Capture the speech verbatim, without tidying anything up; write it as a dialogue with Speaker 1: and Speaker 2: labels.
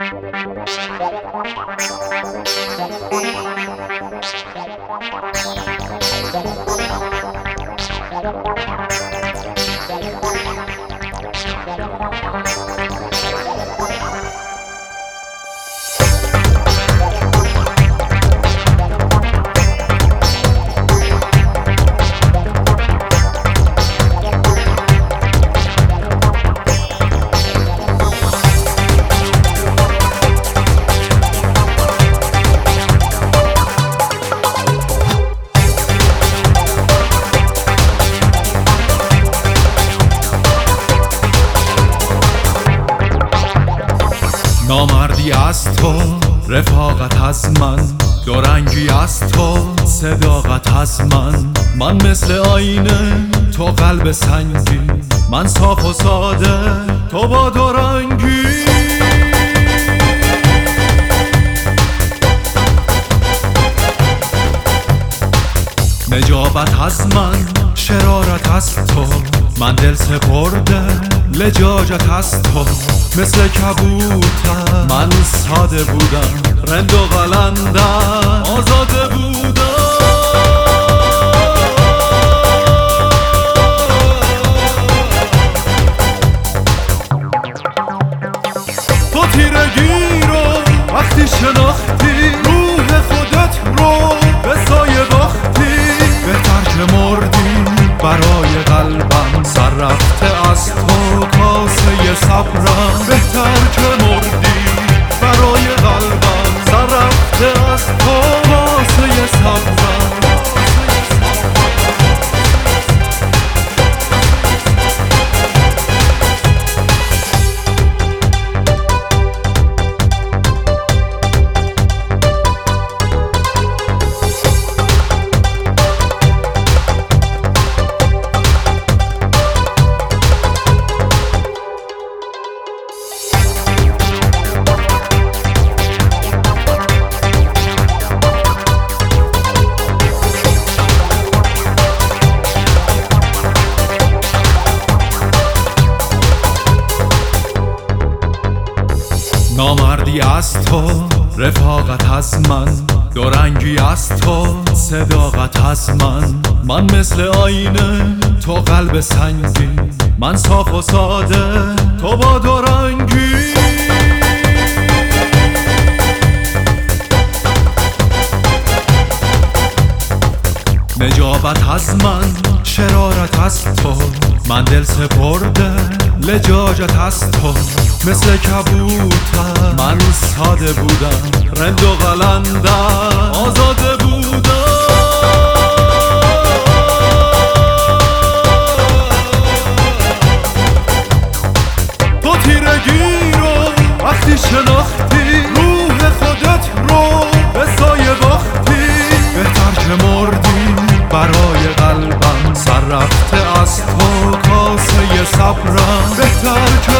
Speaker 1: نامردی از تو، رفاقت از من، دورنگی از تو، صداقت از من. من مثل آینه، تو قلب سنگی، من صاف و ساده، تو با دورنگی. نجابت از من، شرارت از تو، من دل سپرده، لجاجت از تو. مثل کبوتر من ساده بودم، رند و قلندر آزاده بودم. تو تیرگی رو وقتی شناختی، روح خودت رو به سایه باختی. بهتر که مردی برای قلبم، سر رفته از تو کاسه صبرم. بهتر که مردی برای قلبم، سر رفته از تو کاسه صبرم. نامردی از تو، رفاقت از من، دورنگی از تو، صداقت از من. من مثل آینه، تو قلب سنگی، من صاف و ساده، تو با دورنگی. نجابت از من، شرارت از تو، من دل سپرده، لجاجت از تو. مثل کبوتر من ساده بودم، رند و قلندر آزاده بودم. تو تیرگی رو وقتی شناختی، روح خودت رو به سایه باختی. بهتر که مردی برای قلبم، سر رفته از تو کاسه صبرم. بهتر که